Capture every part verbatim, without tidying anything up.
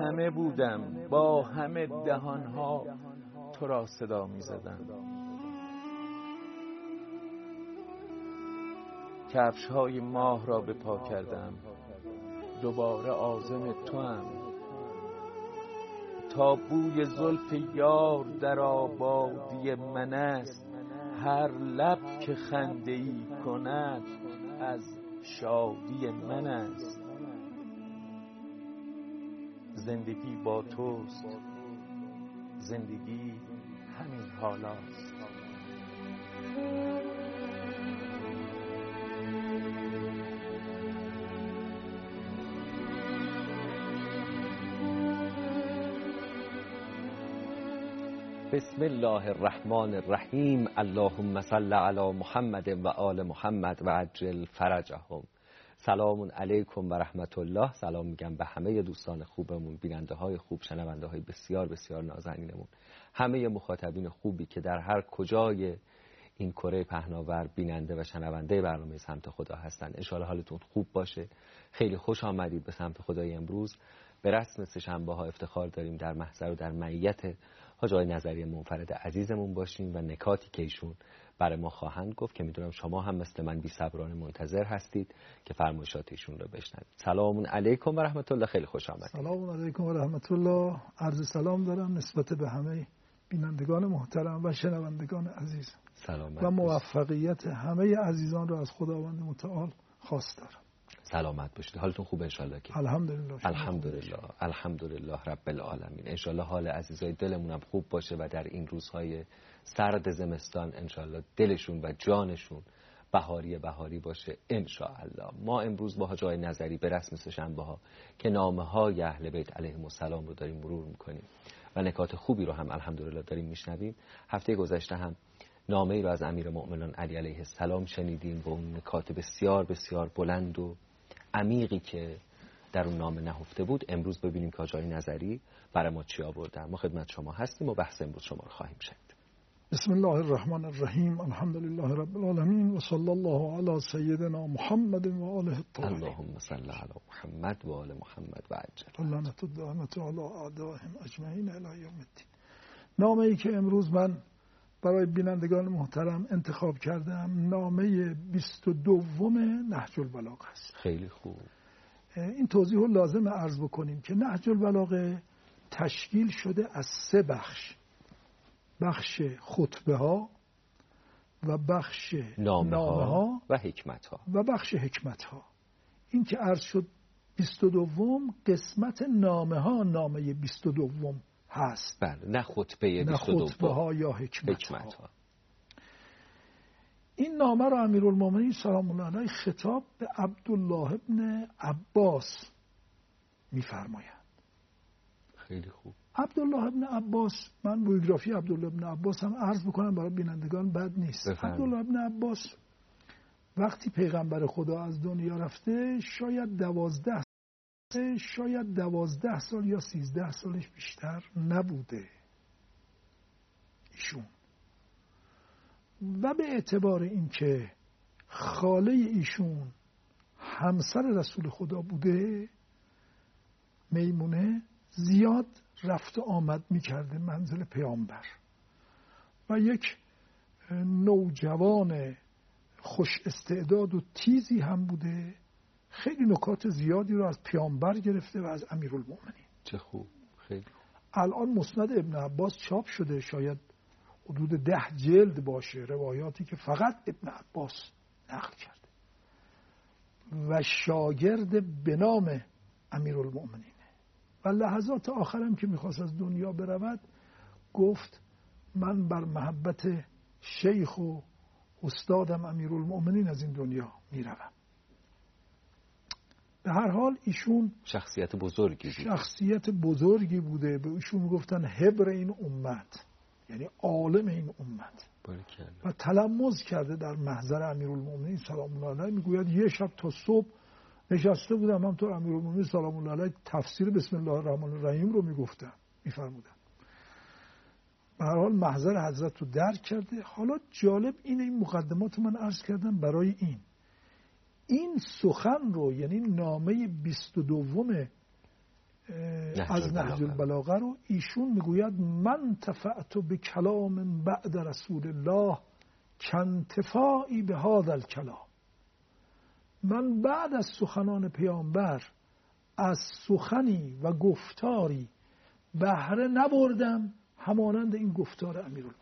همه بودم، با همه دهانها تو را صدا می زدم. کفش های ماه را به پا کردم، دوباره عازم تو هم. تا بوی زلف یار در آبادی من است، هر لب که خنده ای کند از شادی من است. زندگی با توست، زندگی همین حالاست. بسم الله الرحمن الرحیم. اللهم صل علی محمد و آل محمد و عجل فرجهم. سلام علیکم و رحمت الله. سلام میگم به همه دوستان خوبمون، بیننده های خوب، شنونده های بسیار بسیار نازنینمون، همه مخاطبین خوبی که در هر کجای این کره پهناور بیننده و شنونده برنامه سمت خدا هستن. ان شاء الله حالتون خوب باشه. خیلی خوش آمدید به سمت خدای. امروز به رسم سه‌شنبه ها افتخار داریم در محضر و در معیت حاج آقای نظری منفرد عزیزمون باشیم و نکاتی که ایشون برای ما خواهند گفت که میدونم شما هم مثل من بی صبرانه منتظر هستید که فرمایشات ایشون رو بشنوید. سلام علیکم و رحمت الله. خیلی خوش آمدید. سلام علیکم و رحمت الله. عرض سلام دارم نسبت به همه بینندگان محترم و شنوندگان عزیز. سلامت و موفقیت همه عزیزان رو از خداوند متعال خواست دارم. سلامت باشید. حالتون خوبه ان شاءالله که الحمدلله. الحمدلله الحمدلله رب العالمین. ان شاءالله حال عزیزای دلمون هم خوب باشه و در این روزهای سرد زمستان ان شاءالله دلشون و جانشون بهاری بهاری باشه ان شاءالله. ما امروز با حاج آقای نظری به رسم سه‌شنبه ها که نامه های اهل بیت علیهم السلام رو داریم مرور میکنیم و نکات خوبی رو هم الحمدلله داریم میشنویم. هفته گذشته هم نامه ای رو از امیرالمؤمنین علی علیه السلام شنیدیم با اون نکات بسیار بسیار بلند و عمیقی که در اون نامه نهفته بود. امروز ببینیم که حاج آقای نظری برای ما چی آوردن. ما خدمت شما هستیم و بحث امروز شما رو خواهیم شنید. بسم الله الرحمن الرحیم. الحمدلله رب العالمین و صلی الله علی سیدنا محمد و آله الطاهرین. اللهم صل علی محمد و آل محمد و عجل. لعنت الدائمة علی اعدائهم اجمعین الی یوم الدین. نامه ای که امروز من برای بینندگان محترم انتخاب کردم نامه بیست و دوم نهج البلاغه است. خیلی خوب. این توضیح رو لازم عرض بکنیم که نهج البلاغه تشکیل شده از سه بخش: بخش خطبه ها و بخش نامه, نامه ها و حکمت ها و بخش حکمت ها. این که عرض شد بیست و دوم قسمت نامه ها نامه بیست و دوم هست. بله، نه خطبه بیست و دوم، نه خطبه ها یا حکمت, حکمت ها. ها. این نامه را امیرالمؤمنین سلام الله علیه خطاب به عبدالله ابن عباس می‌فرمایند. خیلی خوب. عبدالله ابن عباس، من بیوگرافی عبدالله ابن عباس هم عرض بکنم برای بینندگان بد نیست. بفرمایید. عبدالله ابن عباس وقتی پیغمبر خدا از دنیا رفته شاید دوازده شاید دوازده سال یا سیزده سالش بیشتر نبوده ایشون، و به اعتبار اینکه خاله ایشون همسر رسول خدا بوده، میمونه، زیاد رفت و آمد میکرده منزل پیامبر و یک نوجوان خوش استعداد و تیزی هم بوده. خیلی نکات زیادی رو از پیامبر گرفته و از امیرالمؤمنین. چه خوب. خیلی خوب. الان مسند ابن عباس چاپ شده، شاید حدود ده جلد باشه، روایاتی که فقط ابن عباس نقل کرده و شاگرد به نام امیرالمؤمنینه. و لحظات آخرم که میخواست از دنیا برود گفت من بر محبت شیخ و استادم امیرالمؤمنین از این دنیا میروم. به هر حال ایشون شخصیت بزرگی بوده. شخصیت بزرگی بوده. به ایشون میگفتن حبر این امت، یعنی عالم این امت. باریکلا. و تلمذ کرده در محضر امیرالمؤمنین سلام الله علیه. میگوید یه شب تا صبح نشسته بودم همطور امیرالمؤمنین سلام الله علیه تفسیر بسم الله الرحمن الرحیم رو میگفتم، میفرمودن. به هر حال محضر حضرت رو درک کرده. حالا جالب اینه، این مقدمات من عرض کردم برای این این سخن رو، یعنی نامه بیست و دوم از نهج البلاغه رو، ایشون میگوید من تفعت به کلام بعد رسول الله کنتفاعی به هذا الکلام. من بعد از سخنان پیامبر از سخنی و گفتاری بهره نبردم همانند این گفتار امیرالمومنین.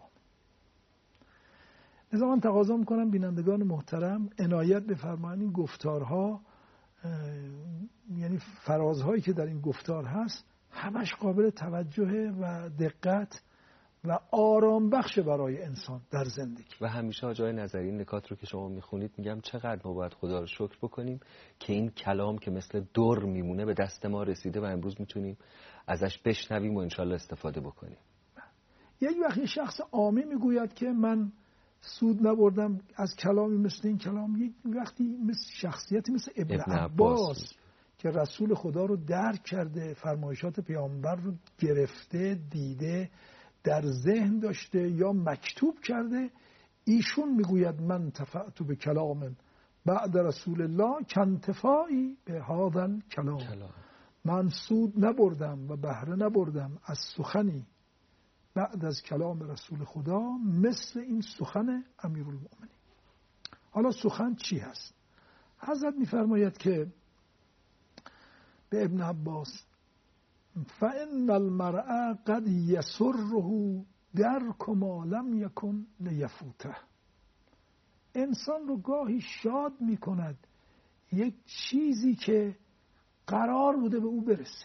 لذا من تقاضا میکنم بینندگان محترم عنایت بفرمایید این گفتارها، یعنی فرازهایی که در این گفتار هست همش قابل توجه و دقت و آرام بخش برای انسان در زندگی. و همیشه جای نظری این نکات رو که شما میخونید میگم چقدر ما باید خدا رو شکر بکنیم که این کلام که مثل در میمونه به دست ما رسیده و امروز میتونیم ازش بشنویم و انشالله استفاده بکنیم. یک وقتی شخص عامی میگوید که من سود نبردم از کلامی مثل این کلام، یک وقتی مثل شخصیتی مثل ابن, ابن عباس, عباس که رسول خدا رو درک کرده، فرمایشات پیامبر رو گرفته، دیده، در ذهن داشته یا مکتوب کرده، ایشون میگوید من تفعت به کلام بعد رسول الله کنتفاعی به هذا الکلام. من سود نبردم و بهره نبردم از سخنی بعد از کلام رسول خدا مثل این سخن امیرالمومنین. حالا سخن چی هست؟ حضرت میفرماید که به ابن عباس فإن المرء قد يسره درک ما لم یکن لیفوته. انسان رو گاهی شاد میکند یک چیزی که قرار بوده به او برسه،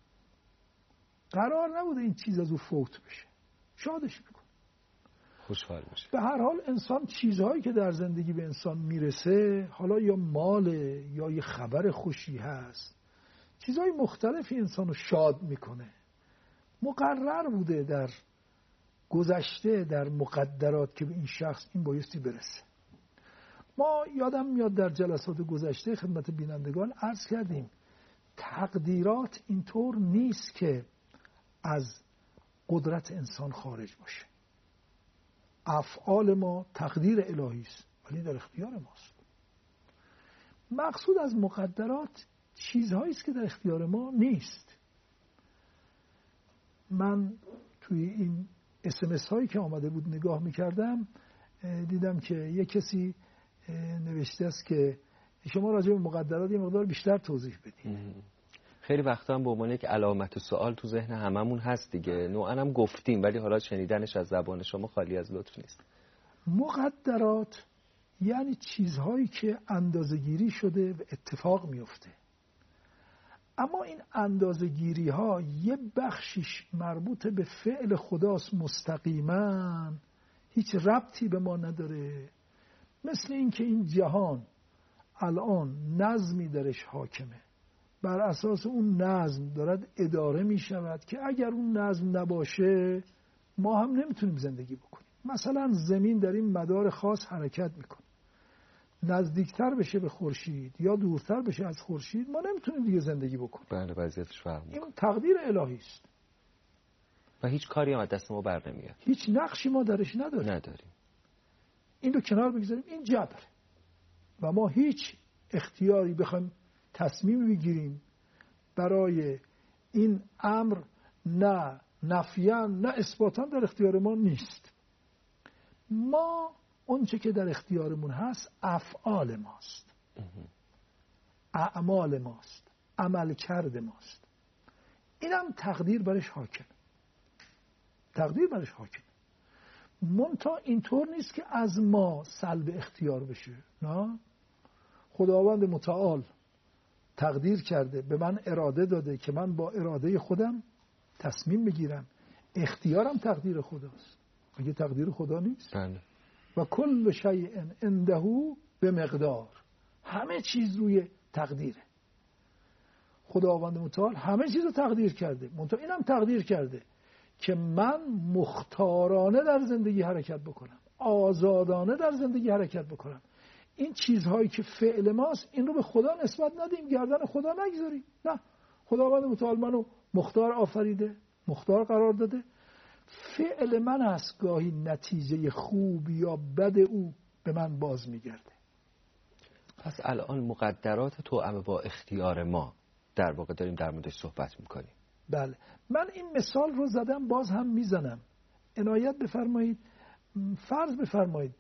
قرار نبوده این چیز از او فوت بشه، شادش میکنه، خوشحال میشه. به هر حال انسان چیزهایی که در زندگی به انسان میرسه، حالا یا ماله یا یه خبر خوشی هست، چیزهای مختلفی انسان رو شاد میکنه، مقرر بوده در گذشته در مقدرات که به این شخص این بایستی برسه. ما یادم میاد در جلسات گذشته خدمت بینندگان عرض کردیم تقدیرات اینطور نیست که از قدرت انسان خارج باشه. افعال ما تقدیر الهی است ولی در اختیار ماست. مقصود از مقدرات چیزهایی است که در اختیار ما نیست. من توی این اس ام اس هایی که آمده بود نگاه میکردم، دیدم که یک کسی نوشته است که شما راجع به مقدرات یه مقدار بیشتر توضیح بدید. خیلی وقتا هم به عنوان یک علامت سوال تو ذهن هممون هست دیگه، نوعا هم گفتیم ولی حالا شنیدنش از زبان شما خالی از لطف نیست. مقدرات یعنی چیزهایی که اندازه‌گیری شده و اتفاق میفته، اما این اندازه‌گیری ها یه بخشیش مربوط به فعل خداست مستقیما، هیچ ربطی به ما نداره. مثل این که این جهان الان نظمی درش حاکمه، بر اساس اون نظم دارد اداره می شود که اگر اون نظم نباشه ما هم نمیتونیم زندگی بکنیم. مثلا زمین در این مدار خاص حرکت میکنه، نزدیکتر بشه به خورشید یا دورتر بشه از خورشید ما نمیتونیم دیگه زندگی بکنیم. بله وضعیتش فرق میکنه. این تقدیر الهی است و هیچ کاری هم از دست ما بر نمیاد، هیچ نقشی ما درش نداریم. نداریم. این رو کنار بگذاریم، این جبره و ما هیچ اختیاری بخوایم تصمیم بگیریم برای این امر، نه نفیاً نه اثباتاً در اختیار ما نیست. ما اون چه که در اختیارمون هست افعال ماست، اعمال ماست، عمل کرده ماست. اینم تقدیر برش حاکم، تقدیر برش حاکم. منتها اینطور نیست که از ما سلب اختیار بشه، نه. خداوند متعال تقدیر کرده، به من اراده داده که من با اراده خودم تصمیم بگیرم. اختیارم تقدیر خداست، اگه تقدیر خدا نیست. بله. و کل شیء عنده به مقدار، همه چیز روی تقدیره. خداوند متعال همه چیز رو تقدیر کرده، منتها اینم تقدیر کرده که من مختارانه در زندگی حرکت بکنم، آزادانه در زندگی حرکت بکنم. این چیزهایی که فعل ماست این رو به خدا نسبت ندیم، گردن خدا نگذاریم. نه، خداوند متعال منو مختار آفریده، مختار قرار داده. فعل من است گاهی نتیجه خوب یا بد او به من باز میگرده. پس الان مقدرات توأم با اختیار ما در واقع داریم در موردش صحبت میکنیم. بله، من این مثال رو زدم، باز هم میزنم. عنایت بفرمایید، فرض بفرمایید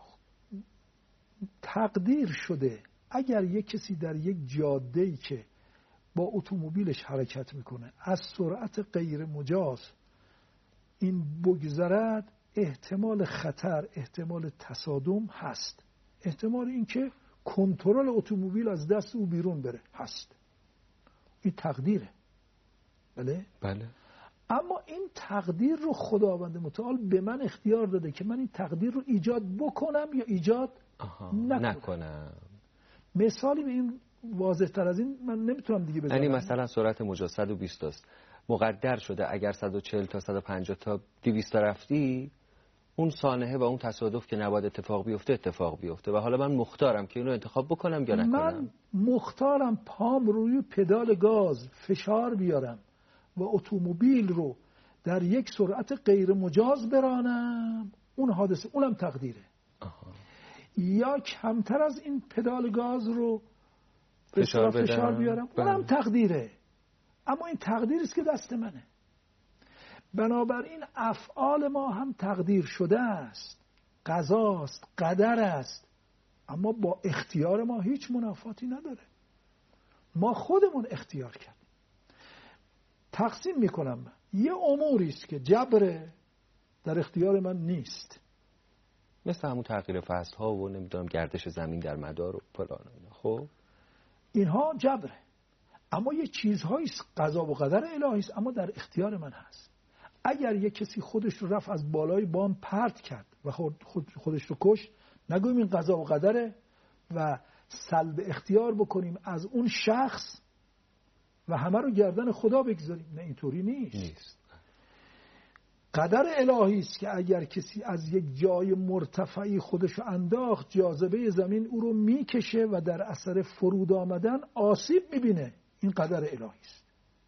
تقدیر شده اگر یک کسی در یک جاده‌ای که با اتومبیلش حرکت میکنه از سرعت غیر مجاز این بگذرد، احتمال خطر، احتمال تصادم هست، احتمال اینکه کنترل اتومبیل از دست او بیرون بره هست. این تقدیره. بله؟ بله. اما این تقدیر رو خداوند متعال به من اختیار داده که من این تقدیر رو ایجاد بکنم یا ایجاد نکنم. نکنم. مثالی به این واضح تر از این من نمیتونم دیگه بزنم. یعنی مثلا سرعت مجاز صد و بیست است، مقدر شده اگر صد و چهل تا صد و پنجاه تا دویست رفتی، اون سانحه و اون تصادف که نباید اتفاق بیفته اتفاق بیفته و حالا من مختارم که اینو انتخاب بکنم یا نکنم. من مختارم پام روی پدال گاز فشار بیارم و اتومبیل رو در یک سرعت غیر مجاز برانم، اون حادثه، اونم تقدیره. آها. یا کمتر از این پدال گاز رو فشار, فشار بیارم، بله. اونم تقدیره. اما این تقدیر است که دست منه. بنابراین افعال ما هم تقدیر شده است، قضاست، قدر است، اما با اختیار ما هیچ منافاتی نداره. ما خودمون اختیار کردیم. تقسیم میکنم من. یه اموری است که جبر در اختیار من نیست، مثل همون تغییر فصل ها و نمیدونم گردش زمین در مدار و فلان. خب اینها جبره. اما یه چیزهایی قضا و قدر الهی است، اما در اختیار من هست. اگر یه کسی خودش رو رفت از بالای بام پرت کرد و خود خودش رو کشت، نگوییم این قضا و قدره و سلب اختیار بکنیم از اون شخص و همه رو گردن خدا بگذاریم. نه، اینطوری نیست. نیست. قدر الهی است که اگر کسی از یک جای مرتفعی خودش رو انداخت، جاذبه زمین او رو میکشه و در اثر فرود آمدن آسیب میبینه. این قدر الهی است.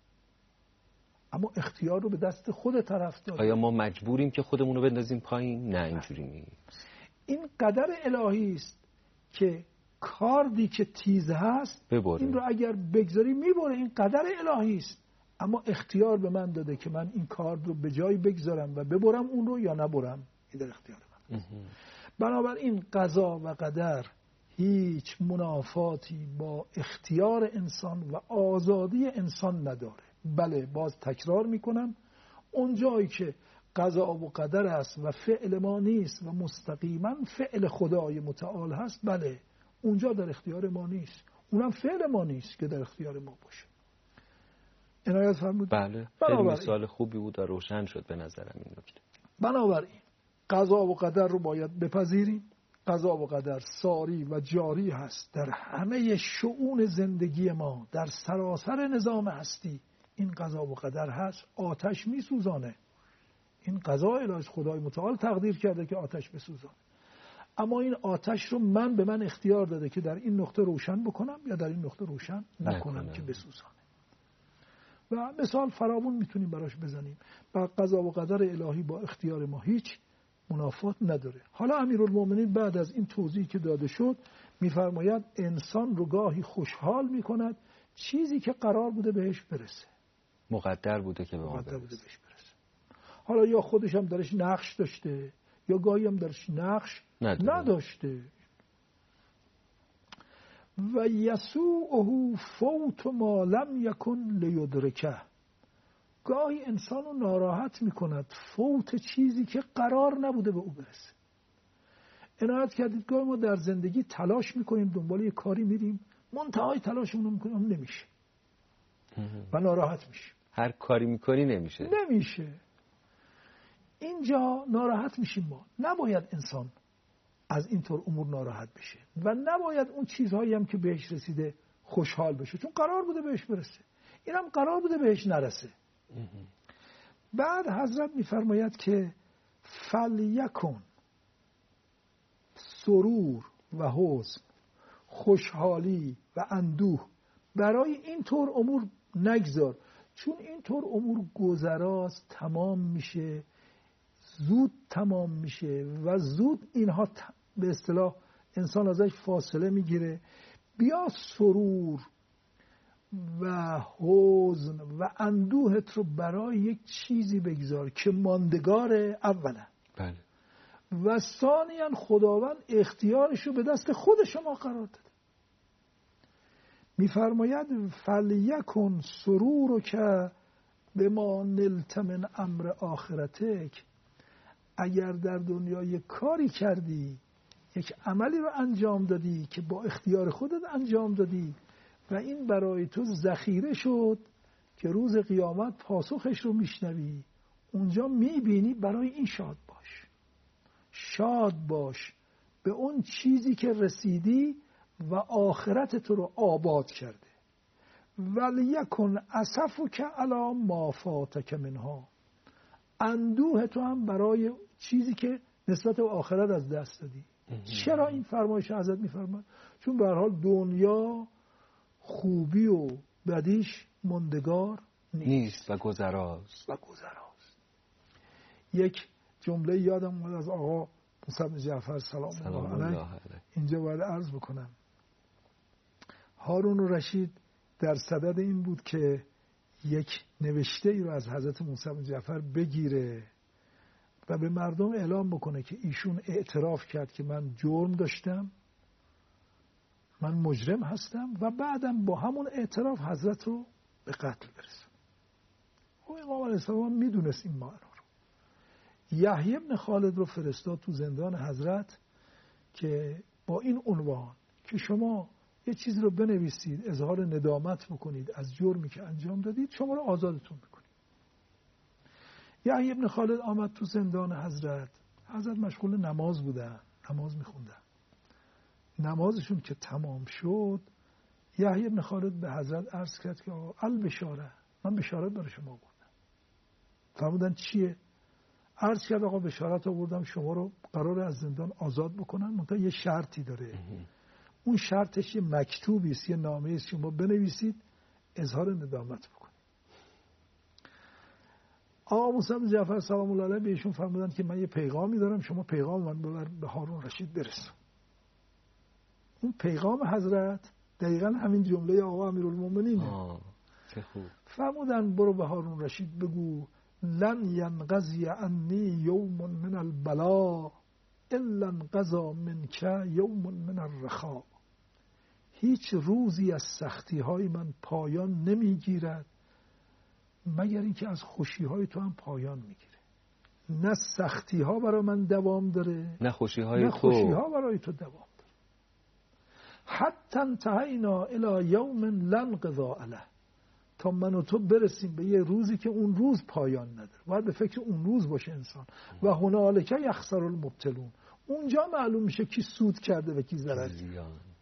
اما اختیار رو به دست خود طرف داره. آیا ما مجبوریم که خودمون رو بندازیم پایین؟ نه، اینجوری نیست. این قدر الهی است که کاردی که تیز هست بباره. این رو اگر بگذاری میبره. این قدر الهی است. اما اختیار به من داده که من این کارد رو به جای بگذارم و ببرم اون رو یا نبرم. این در اختیار من. بنابراین قضا و قدر هیچ منافاتی با اختیار انسان و آزادی انسان نداره. بله، باز تکرار میکنم، اون جایی که قضا و قدر است و فعل ما نیست و مستقیما فعل خدای متعال هست، بله اونجا در اختیار ما نیست. اونم فعل ما نیست که در اختیار ما باشه. عنایت فرمود. بله، خیلی مثال خوبی بود و روشن شد به نظرم این نکته. بنابراین قضا و قدر رو باید بپذیریم. قضا و قدر ساری و جاری هست در همه شؤون زندگی ما، در سراسر نظام هستی. این قضا و قدر هست. آتش می سوزانه. این قضا الهی خدای متعال تقدیر کرده که آتش بسوزانه. اما این آتش رو من به من اختیار داده که در این نقطه روشن بکنم یا در این نقطه روشن نکنم نکنم. که بسوزانه. و مثال فراوون میتونیم براش بزنیم. و قضا و قدر الهی با اختیار ما هیچ منافات نداره. حالا امیرالمومنین بعد از این توضیحی که داده شد میفرماید انسان رو گاهی خوشحال میکند چیزی که قرار بوده بهش برسه، مقدر بوده که به ما برسه. بوده بهش برسه. حالا یا خودش هم درش نقش داشته یا گاهی هم درش نقش نداره. نداشته. و یسوءه فوت ما لم یکن لیدرکه. گاهی انسان رو ناراحت میکند فوت چیزی که قرار نبوده به او برسه. عنایت کردید گاهی ما در زندگی تلاش میکنیم، دنبال یه کاری میریم، منتهای تلاشمون رو میکنیم نمیشه و ناراحت میشه. هر کاری میکنی نمیشه نمیشه اینجا ناراحت میشیم. ما نباید انسان از اینطور امور ناراحت بشه و نباید اون چیزهایی هم که بهش رسیده خوشحال بشه، چون قرار بوده بهش برسه. اینم قرار بوده بهش نرسه. بعد حضرت میفرماید که فلیکن سرور و حزن، خوشحالی و اندوه برای این طور امور نگذار، چون این طور امور گذراست، تمام میشه، زود تمام میشه و زود اینها به اصطلاح انسان ازش فاصله میگیره. بیا سرور و حزن و اندوهت رو برای یک چیزی بگذار که ماندگاره اولا. بله. و ثانیاً خداوند اختیارش رو به دست خود شما قرار داده. میفرماید فلیکن سرور که به ما نلت من امر آخرتک، اگر در دنیا یک کاری کردی، یک عملی رو انجام دادی که با اختیار خودت انجام دادی و این برای تو ذخیره شد که روز قیامت پاسخش رو میشنوی، اونجا میبینی، برای این شاد باش. شاد باش به اون چیزی که رسیدی و آخرت تو رو آباد کرده. ولیکن اسفک علی ما فاتک منها، اندوه تو هم برای چیزی که نسبت به آخرت از دست دادی. چرا این فرمایش حضرت میفرماد؟ چون به هر حال دنیا خوبی و بدیش ماندگار نیست, نیست و گذراست و گذراست. یک جمله یادم اومد از آقا موسی بن جعفر سلام, سلام الله علیه. اینجا باید عرض بکنم هارون الرشید در صدد این بود که یک نوشته ای رو از حضرت موسی بن جعفر بگیره و به مردم اعلام بکنه که ایشون اعتراف کرد که من جرم داشتم، من مجرم هستم، و بعدم با همون اعتراف حضرت رو به قتل برسون. و امام علیه السلام میدونست این معنا رو. یحیی بن خالد رو فرستاد تو زندان حضرت که با این عنوان که شما یه چیز رو بنویسید، اظهار ندامت بکنید از جرمی که انجام دادید، شما رو آزادتون میکنید. یحیی بن خالد آمد تو زندان حضرت. حضرت مشغول نماز بودن، نماز میخوندن. نمازشون که تمام شد، یحیی بن خالد به حضرت عرض کرد که البشاره، من بشارت برای شما آوردم. فرمودن چیه؟ عرض کرد آقا بشارت آوردم شما رو قرار از زندان آزاد بکنن، منتها یه شرطی داره. اون شرطش یه مکتوبی است، یه نامه‌ای است، شما بنویسید اظهار ندامت بکنید. آقا موسی بن جعفر سلام الله علیه بهشون فرمودن که من یه پیغامی دارم، شما پیغام من ببر به هارون رشید برسون. اون پیغام حضرت دقیقاً همین جمله آقا امیرالمومنینه. چه خوب. فرمودن برو به هارون رشید بگو لن ینقضی عنی یوم من البلا الا انقضا منک یوم من الرخاء، هیچ روزی از سختی های من پایان نمیگیرد مگر اینکه از خوشی های تو هم پایان میگیره. نه سختی ها برای من دوام داره، نه خوشی های نه تو خوشی ها برای تو دوام داره. حتی انتهینا الی یوم لن قضا علیه، تا من و تو برسیم به یه روزی که اون روز پایان نداره. باید به فکر اون روز باشه انسان. و هنالک یخسر المبطلون، اونجا معلوم میشه کی سود کرده و کی ضرر کرده.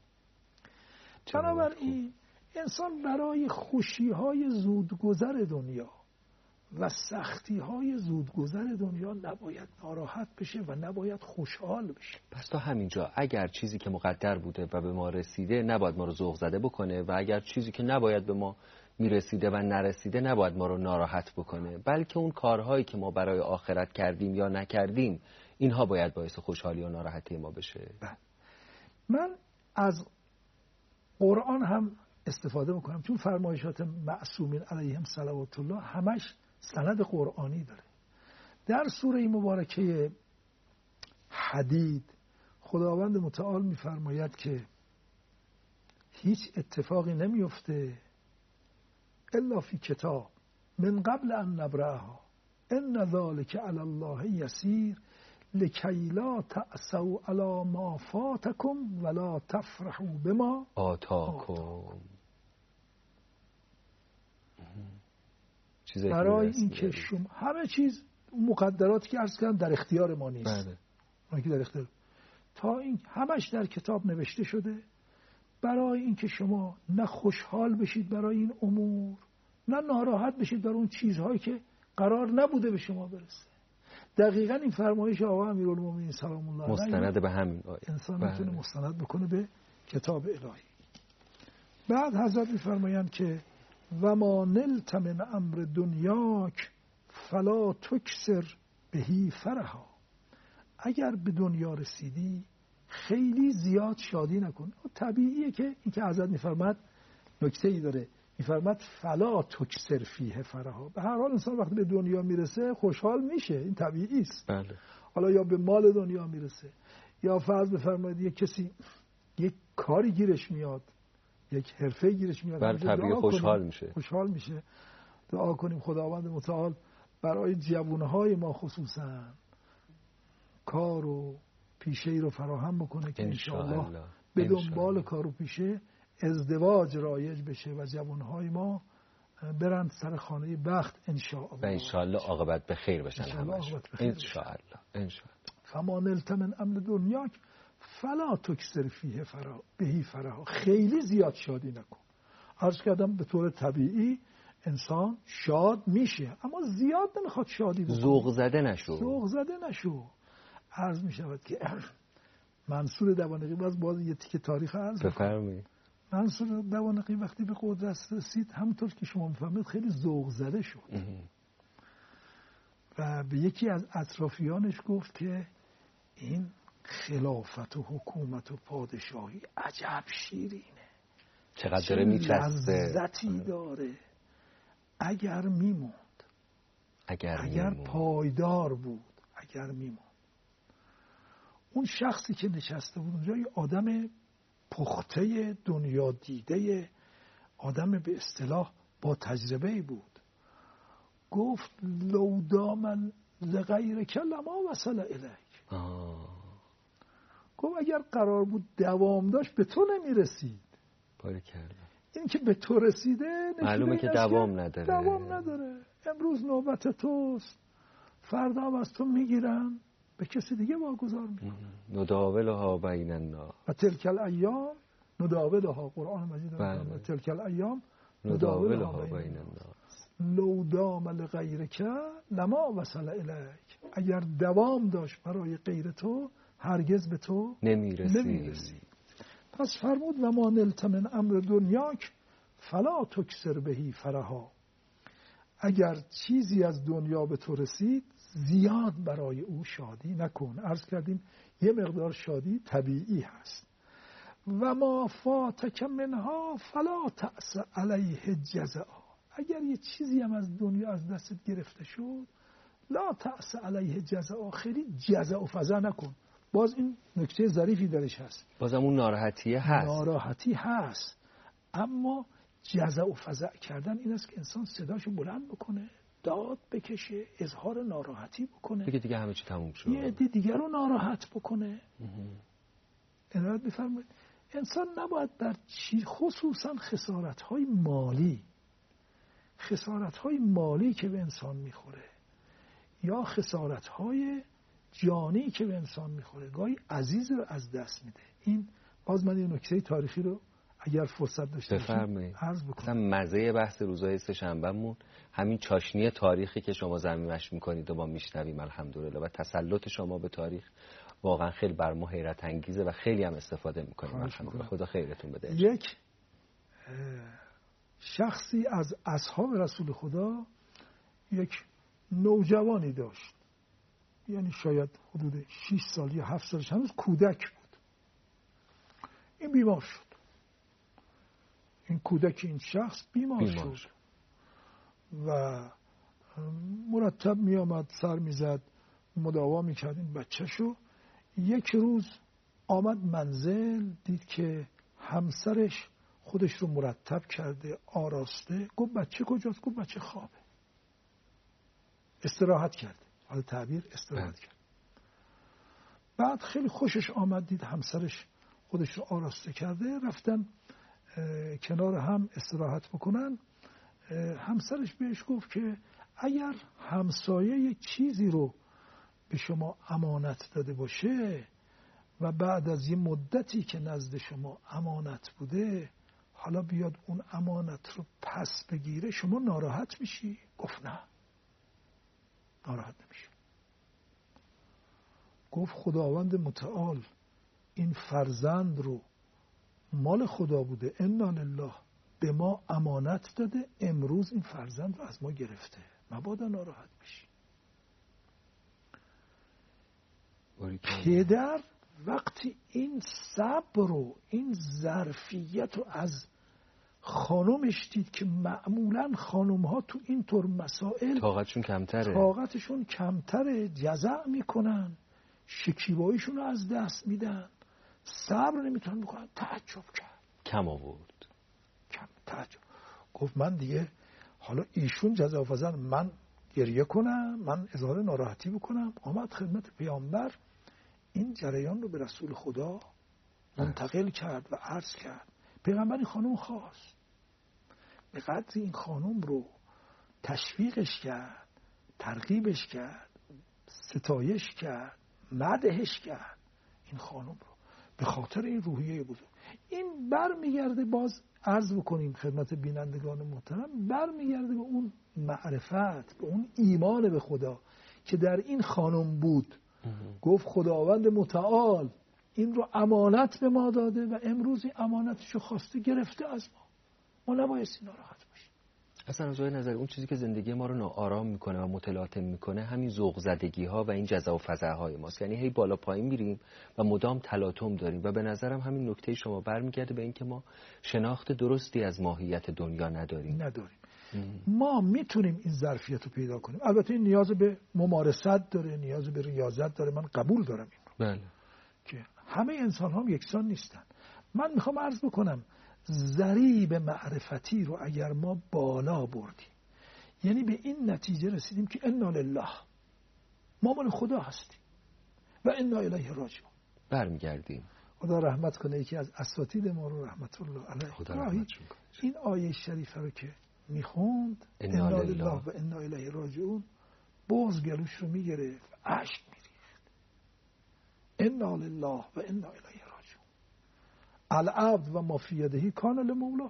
بنابراین انسان برای خوشی‌های زودگذر دنیا و سختی‌های زودگذر دنیا نباید ناراحت بشه و نباید خوشحال بشه. پس تا همینجا اگر چیزی که مقدر بوده و به ما رسیده نباید ما رو ذوق زده بکنه، و اگر چیزی که نباید به ما میرسیده و نرسیده نباید ما رو ناراحت بکنه، بلکه اون کارهایی که ما برای آخرت کردیم یا نکردیم اینها باید باعث خوشحالی و ناراحتی ما بشه. بله. من از قرآن هم استفاده میکنم، چون فرمایشات معصومین علیهم صلوات الله همش سند قرآنی داره. در سوره مبارکه حدید خداوند متعال میفرماید که هیچ اتفاقی نمیفته الا فی کتاب من قبل ان نبرأها ان ذلک علی الله یسیر لکی لا تأسوا علی ما فاتکم ولا تفرحوا بما آتاکم. برای این که شما همه چیز مقدراتی که عرض کردم در اختیار ما نیست. بله. اون که در اختیار تا این همش در کتاب نوشته شده برای این که شما نه خوشحال بشید برای این امور، نه ناراحت بشید برای اون چیزهایی که قرار نبوده به شما برسه. دقیقاً این فرمایش آقا امیرالمومنین سلام الله علیه مستند به همین آیه. انسان میتونه مستند بکنه به کتاب الهی. بعد حضرت میفرمایند که و ما نلت من امر دنیاک فلا تکسر بهی فرحا، اگر به دنیا رسیدی خیلی زیاد شادی نکن. طبیعیه که این که حضرت میفرماد نکته ای داره میفرماد فلا تکثر فیه فرحا. به هر حال انسان وقتی به دنیا میرسه خوشحال میشه، این طبیعی است. بله. حالا یا به مال دنیا میرسه یا فرض بفرمایید یک کسی یک کاری گیرش میاد، یک حرفه گیرش میاد، بله طبیعی خوشحال میشه. خوشحال میشه. دعا کنیم خداوند متعال برای جوانهای ما خصوصا کار و پیشه ای رو فراهم بکنه که انشاءالله به دنبال کار و پیشه ازدواج رایج بشه و جوانهای ما برند سر خانه بخت انشاءالله و انشاءالله عاقبت به خیر بشن همشون انشاءالله. انشاءالله. فما نلت من امر دنیاک فلا تکثر فیه فرح بهی فرح. خیلی زیاد شادی نکن. عرض کردم به طور طبیعی انسان شاد میشه اما زیاد نمیخواد شادی بکنه. ذوق زده نشو. ذوق زده نشو. عرض میشود که منصور دوانقی باز باز یه تیکه تاریخ عرض بفرمایید. منصور دوانقی وقتی به قدرت رسید همونطور که شما میفهمید خیلی ذوق زده شد و به یکی از اطرافیانش گفت که این خلافت و حکومت و پادشاهی عجب شیرینه، چقدر داره میچسته، لذتی داره. اگر میموند، اگر, اگر میموند. پایدار بود، اگر میموند. اون شخصی که نشسته بود اونجا یه آدم پخته دنیا دیده، آدم به اصطلاح با تجربه بود. گفت لو دامن لغیر کلما وصل الیک. گفت اگر قرار بود دوام داشت به تو نمیرسید. باری کردم. این که به تو رسیده معلومه که دوام نداره. دوام نداره. امروز نوبت توست، فردا هم از تو میگیرن به کسی دیگه واگذار میکنن. نداولها بین الناس و تلک الایام نداولها. قرآن مجید میگه تلک الایام نداولها بین الناس لو دام لغیرک لما وصل الیک. اگر دوام داشت برای غیر تو هرگز به تو نمیرسی. نمیرسی. پس فرمود و ما نلت من امر دنیاک فلا تکثر بهی فرحا. اگر چیزی از دنیا به تو رسید زیاد برای او شادی نکن. عرض کردیم یه مقدار شادی طبیعی هست. و ما فاتک منها فلا تأس علیه جزع. اگر یه چیزی هم از دنیا از دستت گرفته شد لا تأس علیه جزع. خیلی جزع و فزع نکن. باز این نکته ظریفی درش هست. بازم اون ناراحتیه هست. ناراحتی هست اما جزع و فزع کردن این است که انسان صداشو بلند بکنه، داد بکشه، اظهار ناراحتی بکنه، دیگه دیگه همه چی تموم شد، یه عده دیگر رو ناراحت بکنه. عنایت بفرمایید انسان نباید بر چی، خصوصا خسارت‌های مالی، خسارت‌های مالی که به انسان میخوره یا خسارت‌های جانی که به انسان میخوره گاهی عزیز رو از دست میده. این باز من این نکته تاریخی رو اگر فرصت داشته باشم عرض بکنم. مثلا مزه بحث روزهای سه شنبهمون همین چاشنی تاریخی که شما ضمیمش میکنید و ما میشنویم الحمدلله و تسلط شما به تاریخ واقعا خیلی بر ما حیرت انگیزه و خیلی هم استفاده میکنیم الحمدلله. خدا خیرتون بده. یک شخصی از اصحاب رسول خدا یک نوجوانی داشت، یعنی شاید حدود شش سال یا هفت سالش، هنوز کودک بود. این بیمار شد. این کودک این شخص بیمار, بیمار شد. شد و مرتب می آمد سر می زد مداوا می کرد این بچه شو. یک روز آمد منزل دید که همسرش خودش رو مرتب کرده آراسته. گفت بچه کجاست؟ گفت بچه خوابه، استراحت کرده. حالا تعبیر استراحت کرد. بعد خیلی خوشش آمد دید همسرش خودش رو آراسته کرده، رفتن کنار هم استراحت بکنن. همسرش بهش گفت که اگر همسایه یک چیزی رو به شما امانت داده باشه و بعد از یه مدتی که نزد شما امانت بوده حالا بیاد اون امانت رو پس بگیره شما ناراحت میشی؟ گفت نه، ناراحت نمیشه. گفت خداوند متعال این فرزند رو مال خدا بوده، انا لله، به ما امانت داده، امروز این فرزند رو از ما گرفته، مبادا ناراحت بشی. پدر وقتی این صبر و این ظرفیت رو از خانمش دید که معمولا خانم ها تو این طور مسائل طاقتشون کمتره طاقتشون کمتره، جزع میکنن، شکیباییشون رو از دست میدن، صبر نمیتونن بکنن. تعجب کرد، کم آورد، کم تعجب. گفت من دیگه حالا ایشون جزع و فضل، من گریه کنم، من اظهار ناراحتی بکنم. آمد خدمت پیامبر، این جریان رو به رسول خدا منتقل کرد و عرض کرد. پیغمبر این خانم خواست، به قدر این خانم رو تشویقش کرد، ترغیبش کرد، ستایش کرد، مدحش کرد این خانم رو، به خاطر این روحیه بزرگ. این بر میگرده، باز عرض بکنیم خدمت بینندگان محترم، بر میگرده به اون معرفت، به اون ایمان به خدا که در این خانم بود. گفت خداوند متعال این رو امانت به ما داده و امروز این امانتش رو خواسته گرفته از ما، ما نبایستی ناراحت باشیم. اصلا از نظر اون چیزی که زندگی ما رو ناآرام میکنه و متلاطم میکنه همین ذوق زدگی ها و این جزع و فضع های ماست. یعنی هی بالا پایین میریم و مدام تلاطم داریم و به نظرم همین نکته شما برمیگرده به این که ما شناخت درستی از ماهیت دنیا نداریم نداریم ام. ما میتونیم این ظرفیت رو پیدا کنیم. البته این نیاز به ممارست داره، نیاز به ریاضت داره، من قبول دارم این رو. بله. که همه انسان هم یکسان نیستن. من میخوام عرض بکنم ضریب معرفتی رو اگر ما بالا بردیم، یعنی به این نتیجه رسیدیم که انا لله، ما مال خدا هستیم و انا الیه راجعون، برمیگردیم. خدا رحمت کنه. یکی از اساتید ما رو رحمت الله علیه خدا رحمت کنه، این آیه شریفه رو که میخوند انا لله و انا الیه راجعون، بغض گلوش رو میگرفت، اشک میریخت. انا لله و انا الیه راجعون، العبد و ما فی یده کان لمولا.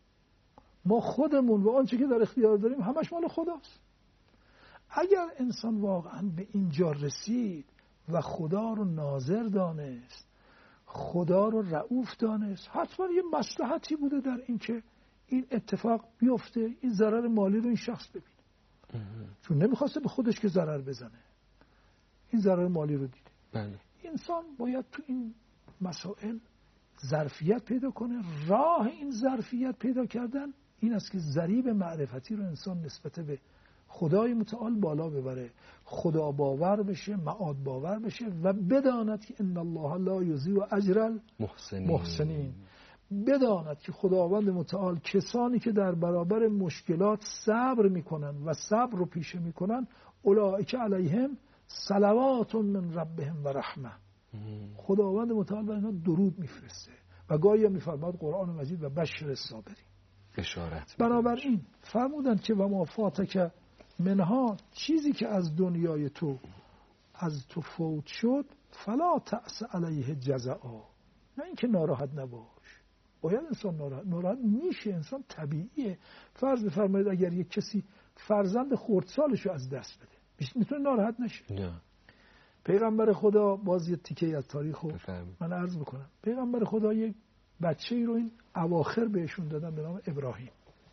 ما خودمون و آنچه که در اختیار داریم همش مال خداست. اگر انسان واقعا به اینجا رسید و خدا رو ناظر دانست، خدا رو رؤوف دانست، حتما یه مصلحتی بوده در این که این اتفاق بیفته، این ضرر مالی رو این شخص ببینه، چون نمیخواسته به خودش که ضرر بزنه، این ضرر مالی رو دیده. بله. انسان باید تو این مسائل ظرفیت پیدا کنه. راه این ظرفیت پیدا کردن این است که ضریب معرفتی رو انسان نسبت به خدای متعال بالا ببره، خدا باور بشه، معاد باور بشه و بداند که ان الله لا یضیع اجر المحسنین. محسنین. بداند که خداوند متعال کسانی که در برابر مشکلات صبر میکنن و صبر رو پیشه میکنن، اولئک علیهم صلوات من ربهم و رحمه، خداوند متعال بر اینا درود میفرسته و گاهی هم میفرماد قرآن مجید و بشر الصابرین، اشارت. بنابراین فرمودن که و ما فاتک منها، چیزی که از دنیای تو از تو فوت شد، فلا تأس علیه جزعا، نه اینکه ناراحت نباش. باید انسان ناراحت ناراحت میشه، انسان طبیعیه. فرض بفرمایید اگر یک کسی فرزند خردسالش رو از دست بده، میتونه ناراحت نشه؟ نه. پیغمبر خدا، باز یه تیکه از تاریخ رو من عرض بکنم. پیغمبر خدا یک بچه‌ای رو این اواخر بهشون دادن به نام ابراهیم.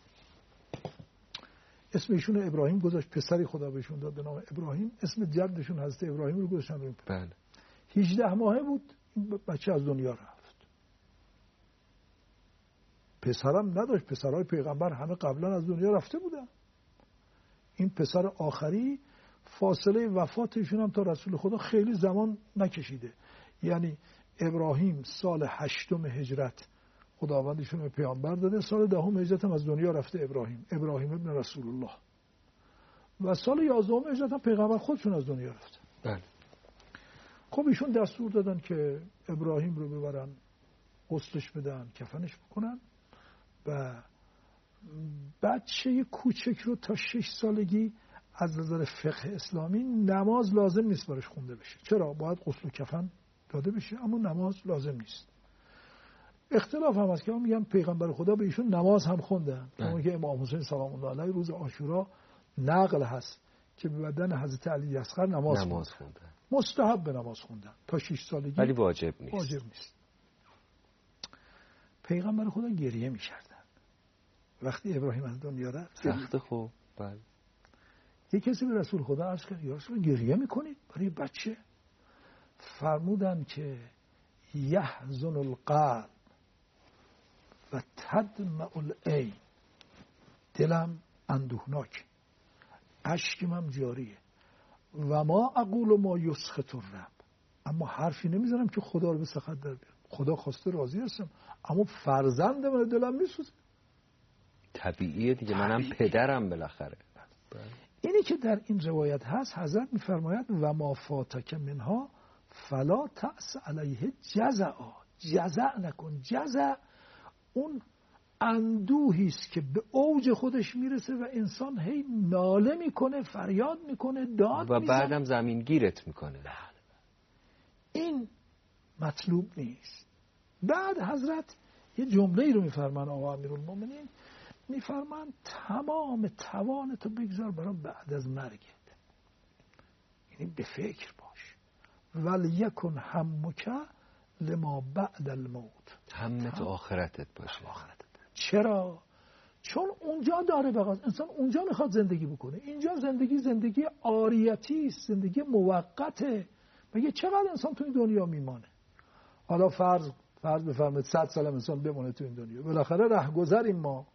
اسم ایشون ابراهیم گذاشت، پسری خدا بهشون داد به نام ابراهیم. اسم جدشون حضرت ابراهیم رو گذاشتن روی پسر. بله. هجده ماهه بود این بچه از دنیا رفت. پسرم نداشت، پسرهای پیغمبر همه قبلا از دنیا رفته بودن. این پسر آخری فاصله وفاتشون هم تا رسول خدا خیلی زمان نکشیده. یعنی ابراهیم سال هشتم هجرت خداوندشون به پیامبر داده، سال دهم هجرت هم از دنیا رفته ابراهیم، ابراهیم ابن رسول الله، و سال یازدهم هجرت هم پیغمبر خودشون از دنیا رفته. بله. خب ایشون دستور دادن که ابراهیم رو ببرن غسلش بدن، کفنش بکنن و بچه کوچک رو تا شش سالگی از نظر فقه اسلامی نماز لازم نیست براش خونده بشه. چرا؟ باید غسل و کفن داده بشه، اما نماز لازم نیست. اختلاف هم هست که میگن پیغمبر خدا به ایشون نماز هم خوندن، اما که امام حسین سلام الله علیه روز عاشورا نقل هست که به بدن حضرت علی اصغر نماز, نماز خوندن. مستحب به نماز خوندن تا شش سالگی، ولی واجب نیست. واجب نیست. پیغمبر خدا گریه می‌کردن وقتی ابراهیم از دنیا رفت. سخت. خوب. بله. یک کسی به رسول خدا عرض کرد یا رسول گریه میکنید برای بچه؟ فرمودن که یحزن القلب و تدمع العین، دلم اندوهناک، اشکم هم جاریه. و ما اقول ما یسخط الرب، اما حرفی نمیزنم که خدا رو به سخط در بیارم. خدا خواسته راضی هستم، اما فرزندم رو دلم میسوزه. طبیعیه دیگه، منم پدرم بالاخره. اینی که در این روایت هست، حضرت میفرماید و ما فاتک منها فلا تأس علیه جزعا، جزع نکن. جزع اون اندوهی است که به اوج خودش میرسه و انسان هی ناله میکنه، فریاد میکنه، داد و میزنه و بعدم زمین گیرت میکنه. این مطلوب نیست. بعد حضرت یه جمله رو میفرمان، آقا امیرالمومنین میفرمان تمام توانتو بگذار برای بعد از مرگت، یعنی به فکر باش. ولیکن همک لما بعد الموت، همت آخرتت باشه. آخرتت. چرا؟ چون اونجا داره بقاست، انسان اونجا میخواد زندگی بکنه. اینجا زندگی زندگی عاریتی است، زندگی موقته. مگه چقدر انسان تو این دنیا میمانه؟ حالا فرض فرض بفرمایید صد سال انسان بمونه تو این دنیا، بالاخره رهگذریم ما.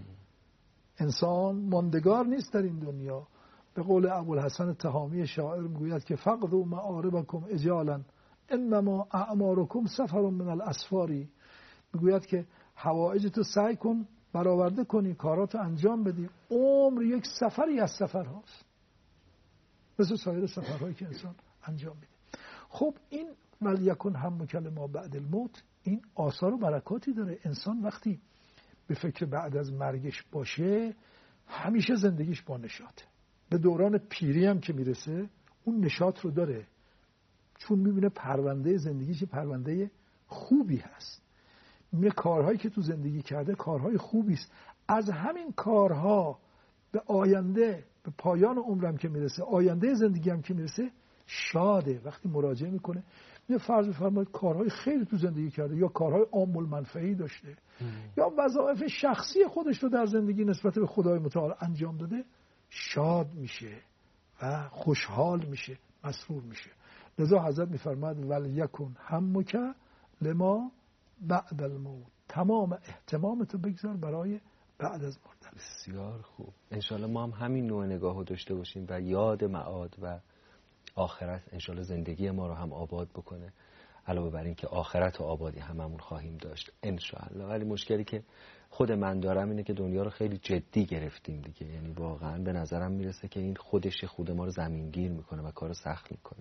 انسان ماندگار نیست در این دنیا. به قول ابوالحسن تهامی شاعر میگوید که فقدوا معاربکم اجالا انما اعمارکم سفر من الاسفاری. میگوید که حوائجتو سعی کن برآورده کنی، کاراتو انجام بدی. عمر یک سفری از سفرهاست، مثل سایر سفرهایی که انسان انجام میده. خب این ولیکن همک لما بعد الموت، این آثار و برکاتی داره. انسان وقتی به فکر بعد از مرگش باشه، همیشه زندگیش با نشاطه. به دوران پیری هم که میرسه اون نشاط رو داره، چون میبینه پرونده زندگیش پرونده خوبی هست. میبینه کارهایی که تو زندگی کرده کارهای خوبی است. از همین کارها به آینده، به پایان عمرم که میرسه، آینده زندگی هم که میرسه، شاده. وقتی مراجعه میکنه یه فرض بفرمایید کارهای خیلی تو زندگی کرده، یا کارهای عام المنفعی داشته، ام. یا وظایف شخصی خودش رو در زندگی نسبت به خدای متعال انجام داده، شاد میشه و خوشحال میشه، مسرور میشه. لذا حضرت میفرماد ولیکن همک لما بعد الموت، تمام اهتمامتو بگذار برای بعد از مردن. بسیار خوب. انشالله ما هم همین نوع نگاهو داشته باشیم و یاد معاد و آخرت انشالله زندگی ما رو هم آباد بکنه. علاوه بر این که آخرت و آبادی هممون خواهیم داشت انشالله. ولی مشکلی که خود من دارم اینه که دنیا رو خیلی جدی گرفتیم دیگه. یعنی واقعا به نظرم میرسه که این خودش خود ما رو زمینگیر میکنه و کارو سخت میکنه.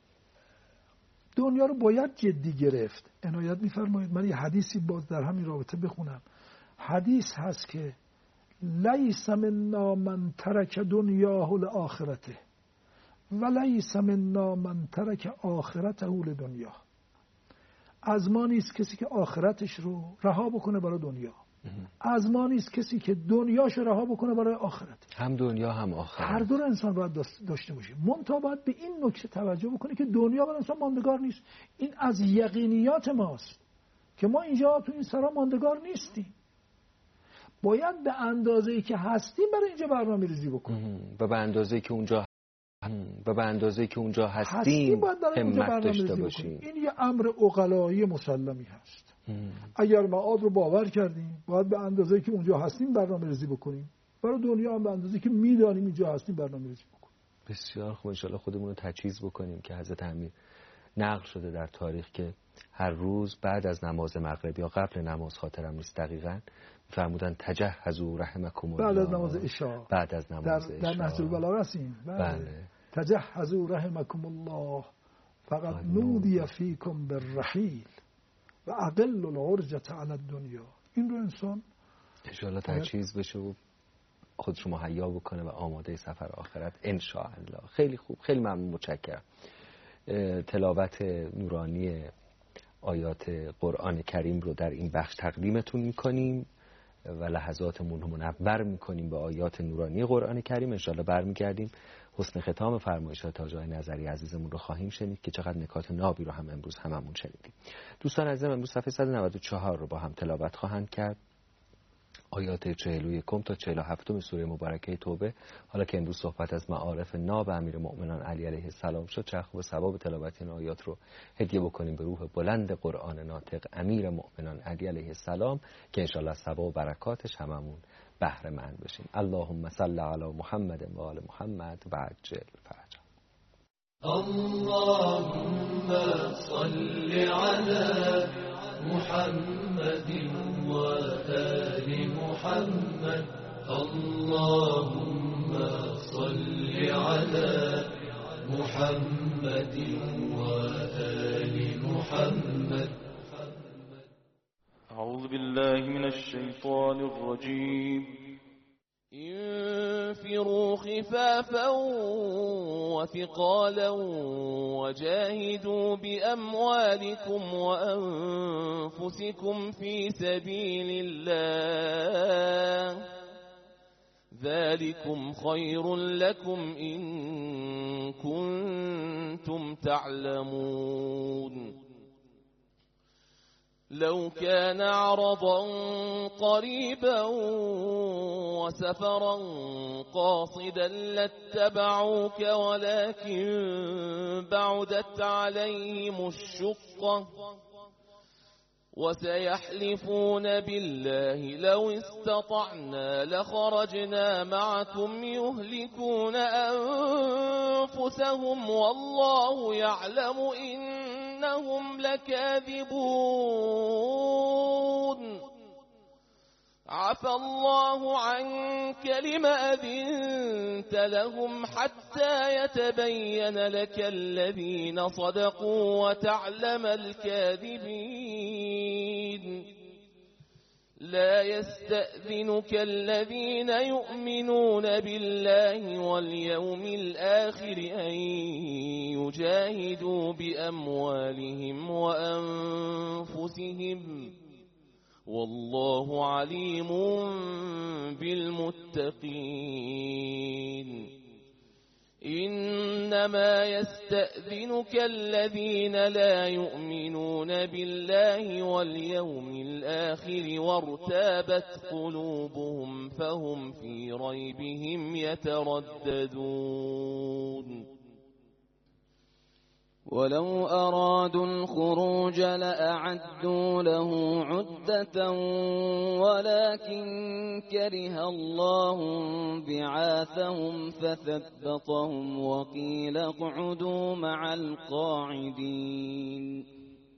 دنیا رو باید جدی گرفت. عنایت میفرمایید من یه حدیثی باز در همین رابطه بخونم. حدیث هست که لیس منا من ترک دنیاه لآخرته و لیس منا من ترک آخرته لدنیا. از ما نیست کسی که آخرتش رو رها بکنه برای دنیا، از ما نیست کسی که دنیاش رو رها بکنه برای آخرت. هم دنیا هم آخرت، هر دو رو انسان باید داشته باشه. منتها باید به این نکته توجه بکنه که دنیا برای انسان ماندگار نیست. این از یقینیات ماست که ما اینجا تو این سرا ماندگار نیستیم. باید به اندازه‌ای که هستیم برای اینجا برنامه‌ریزی بکنیم و به اندازه‌ای که اونجا و به اندازه‌ای که اونجا هستیم همت داشته باشیم. این یه امر عقلایی مسلمی هست. هم. اگر معاد رو باور کردیم باید به اندازه‌ای که اونجا هستیم برنامه‌ریزی بکنیم، برای دنیا هم به اندازه‌ای که می‌دانیم اینجا هستیم برنامه‌ریزی بکنیم. بسیار خوب. ان شاءالله خودمون رو تجهیز بکنیم که حضرت امیر نقل شده در تاریخ که هر روز بعد از نماز مغرب یا قبل نماز، خاطرم نیست دقیقاً، فرمودن تجهزوا رحمکم الله، بعد از نماز عشا، بعد از نماز عشا در نهج البلاغه هستیم. بله. تجهزوا رحمکم الله فقط نودی فیکم بالرحیل و اقل العرجة علی الدنیا. این رو انسان ان شاء الله تجهیز بشه و خودش رو مهیا بکنه و آماده سفر آخرت ان شاء الله. خیلی خوب، خیلی ممنون، متشکرم. تلاوت نورانی آیات قرآن کریم رو در این بخش تقدیمتون میکنیم و لحظاتمون رو منور میکنیم به آیات نورانی قرآن کریم. انشالله برمیگردیم حسن ختام فرمایشات حاج آقای نظری عزیزمون رو خواهیم شنید که چقدر نکات نابی رو هم امروز هممون شنیدیم. دوستان عزیزم، امروز صفحه صد و نود و چهار رو با هم تلاوت خواهند کرد. آیات چهل و یک تا چهل و هفت سوره مبارکه توبه. حالا که امروز صحبت از معارف ناب امیرالمؤمنین علی علیه السلام شد، چه خوب ثواب تلاوت این آیات رو هدیه بکنیم به روح بلند قرآن ناطق امیرالمؤمنین علی علیه السلام که انشالله ثواب و برکاتش هممون بهره مند بشیم. اللهم صل علی محمد و آل محمد و عجل فرجه. اللهم صل على محمد وآل محمد. اللهم صل على محمد وآل محمد. أعوذ بالله من الشيطان الرجيم. انفروا خفافا وثقالا وجاهدوا بأموالكم وأنفسكم في سبيل الله ذلكم خير لكم إن كنتم تعلمون. لو كان عرضا قريبا وسفرا قاصدا لاتبعوك ولكن بعدت عليهم الشقة وسيحلفون بالله لو استطعنا لخرجنا معكم يهلكون أنفسهم والله يعلم إنهم لكاذبون. عفى الله عنك لم أذنت لهم حتى يتبين لك الذين صدقوا وتعلم الكاذبين. لا يستأذنك الذين يؤمنون بالله واليوم الآخر أن يجاهدوا بأموالهم وأنفسهم والله عليم بالمتقين. إنما يستأذنك الذين لا يؤمنون بالله واليوم الآخر وارتابت قلوبهم فهم في ريبهم يترددون. ولو أرادوا الخروج لأعدوا له عدة ولكن كره الله بعاثهم فثبطهم وقيل اقعدوا مع القاعدين.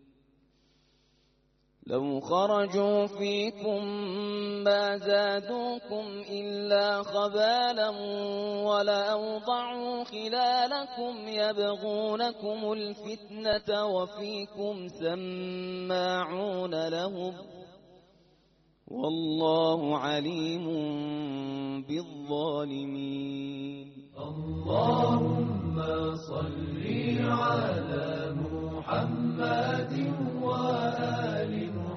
لو خرجوا فيكم ما زادوكم إلا خبالا ولأوضعوا خلالكم يبغونكم الفتنة وفيكم سماعون لهم والله عليم بالظالمين. اللهم صل على محمد وآل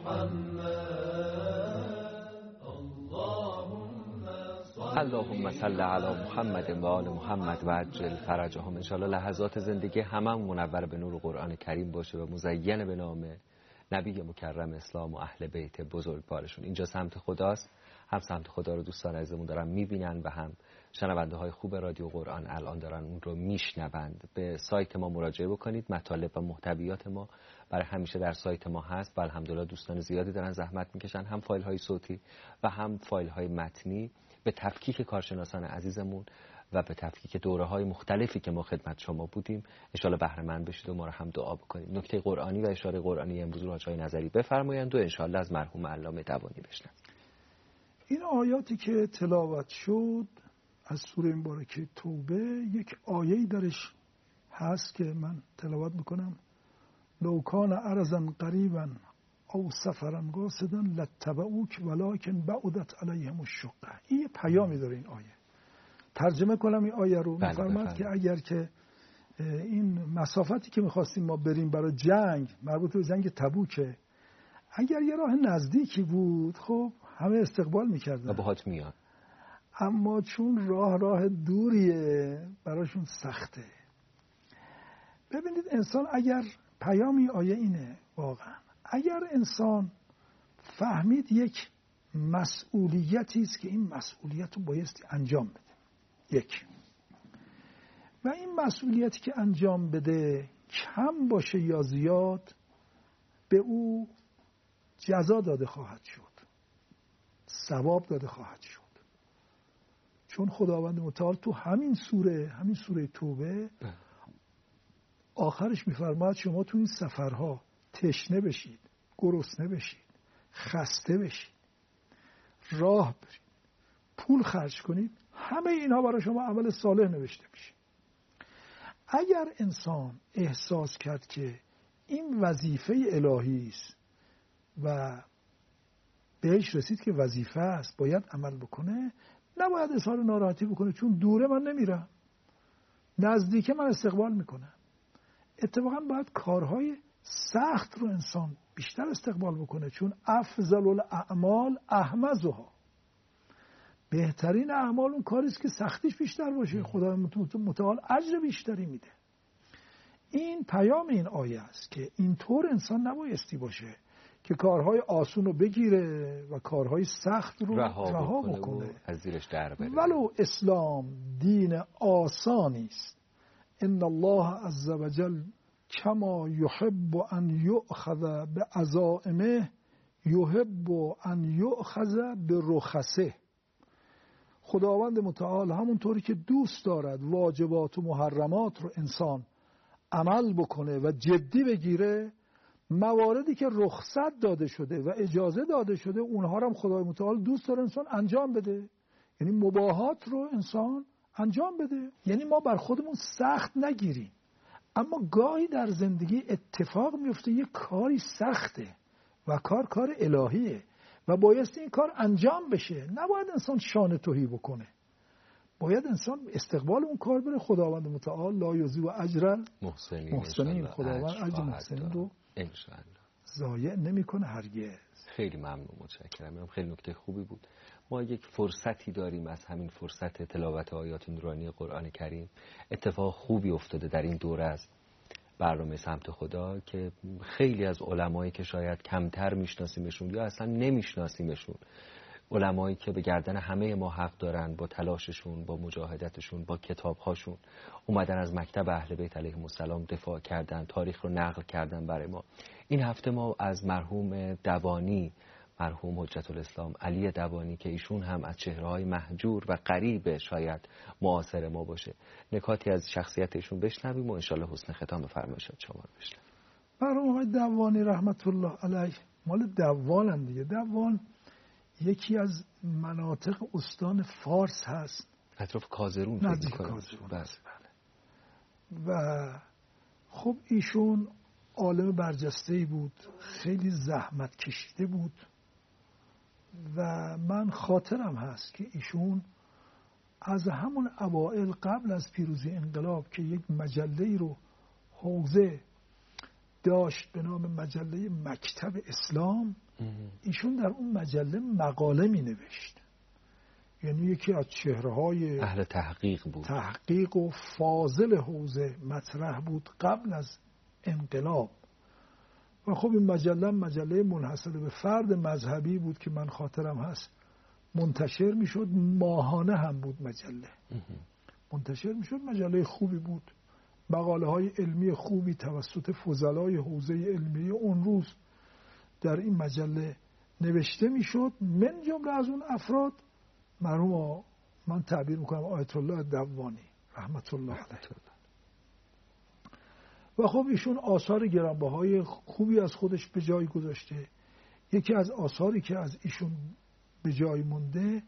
اللهم صل علی محمد و آل محمد و عجل فرجهم. انشاءالله لحظات زندگی همه منور به نور قرآن کریم باشه و مزین به نام نبی مکرم اسلام و اهل بیت بزرگوارشون. اینجا سمت خداست، هم سمت خدا رو دوستان عزیزمون دارن میبینن و هم شنونده های خوب رادیو قرآن الان دارن اون رو میشنوند. به سایت ما مراجعه بکنید، مطالب و محتویات ما برای همیشه در سایت ما هست و الحمدلله دوستان زیادی دارن زحمت میکشن، هم فایل های صوتی و هم فایل های متنی، به تفکیک کارشناسان عزیزمون و به تفکیک دوره های مختلفی که ما خدمت شما بودیم. ان شاءالله بهره مند بشید و ما رو هم دعا بکنید. نکته قرآنی و اشاره قرآنی امروز رو حاج نظری بفرمایند و ان شاءالله از مرحوم علامه دوانی بشنویم. این آیاتی که تلاوت شد از سوره مبارکه توبه، یک آیه‌ای درش هست که من تلاوت میکنم: لو کان ارضا قریبا او سفرا قاصدا لاتبعوک ولکن بعدت علیهم الشقه. این یه پیامی داره این آیه. ترجمه کنم این آیه رو. می‌فرماد که اگر که این مسافتی که می‌خواستیم ما بریم برای جنگ، مربوط به جنگ تبوکه، اگر یه راه نزدیکی بود خب همه استقبال می‌کردن و باهات میان، اما چون راه راه دوریه براشون سخته. ببینید انسان اگر پیامی آیه اینه، واقعا اگر انسان فهمید یک مسئولیتی است که این مسئولیت رو بایستی انجام بده. یک، و این مسئولیتی که انجام بده کم باشه یا زیاد به او جزا داده خواهد شد، ثواب داده خواهد شد. چون خداوند متعال تو همین سوره همین سوره توبه آخرش میفرماید شما تو این سفرها تشنه بشید، گرسنه بشید، خسته بشید، راه برید، پول خرج کنید، همه اینها برای شما عمل صالح نوشته میشه. اگر انسان احساس کرد که این وظیفه الهی است و بهش رسید که وظیفه است باید عمل بکنه، نباید اظهار ناراحتی بکنه چون دوره من نمیرم، نزدیکه من استقبال میکنم. اتفاقا باید کارهای سخت رو انسان بیشتر استقبال بکنه چون افضل الاعمال احمزها، بهترین اعمال اون کاری است که سختیش بیشتر باشه، خدا متعال اجر بیشتری میده. این پیام این آیه است که اینطور انسان نبایستی باشه که کارهای آسون رو بگیره و کارهای سخت رو رها, رها بکنه, بکنه. از زیرش در بره. ولو اسلام دین آسانی است، ان الله عز وجل کما یحب ان یؤخذ بعزائمه یحب ان یؤخذ برخصه. خداوند متعال همونطوری که دوست دارد واجبات و محرمات رو انسان عمل بکنه و جدی بگیره، مواردی که رخصت داده شده و اجازه داده شده اونها رو هم خدای متعال دوست داره انسان انجام بده. یعنی مباحات رو انسان انجام بده. یعنی ما بر خودمون سخت نگیریم، اما گاهی در زندگی اتفاق میفته یک کاری سخته و کار کار الهیه و بایستی این کار انجام بشه. نباید انسان شانه تهی بکنه، باید انسان استقبال اون کار بره. خداوند متعال لا یضیع اجر محسنین، محسنین خداوند اجر محسنین رو انشاءالله ضایع نمیکنه هرگز. خیلی ممنون، متشکرم. خیلی نکته خوبی بود. ما یک فرصتی داریم از همین فرصت تلاوت آیات نورانی قرآن کریم. اتفاق خوبی افتاده در این دوره از برنامه سمت خدا که خیلی از علمایی که شاید کمتر میشناسیمشون یا اصلا نمیشناسیمشون، علمایی که به گردن همه ما حق دارن، با تلاششون، با مجاهدتشون، با کتابهاشون اومدن از مکتب اهل بیت علیهم السلام دفاع کردن، تاریخ رو نقل کردن برای ما. این هفته ما از مرحوم دوانی، مرحوم حجت الاسلام علی دوانی که ایشون هم از چهره‌های مهجور و غریب شاید معاصر ما باشه، نکاتی از شخصیت ایشون بشنویم و انشالله حسن ختام فرمایشات شما رو بشنویم. مرحوم آقای دوانی رحمت الله علیه مال دوان دیگه. دوان یکی از مناطق استان فارس هست، اطراف کازرون، نزدیک کازرون. بس بله. و خب ایشون عالم برجسته‌ای بود، خیلی زحمت کشیده بود و من خاطرم هست که ایشون از همون اوائل قبل از پیروزی انقلاب که یک مجله‌ای رو حوزه داشت به نام مجله مکتب اسلام، ایشون در اون مجله مقاله می نوشت. یعنی یکی از چهره‌های اهل تحقیق بود، تحقیق و فاضل حوزه مطرح بود قبل از انقلاب. و خب این مجله مجله منحصر به فرد مذهبی بود که من خاطرم هست منتشر می شد، ماهانه هم بود مجله منتشر می شد. مجله خوبی بود، مقاله های علمی خوبی توسط فضلای حوزه علمی اون روز در این مجله نوشته میشد. من جمله از اون افراد مرحوم، من تعبیر میکنم، آیت الله دوانی رحمت الله علیه. و خب ایشون آثار گرانبهای خوبی از خودش به جای گذاشته. یکی از آثاری که از ایشون به جای مونده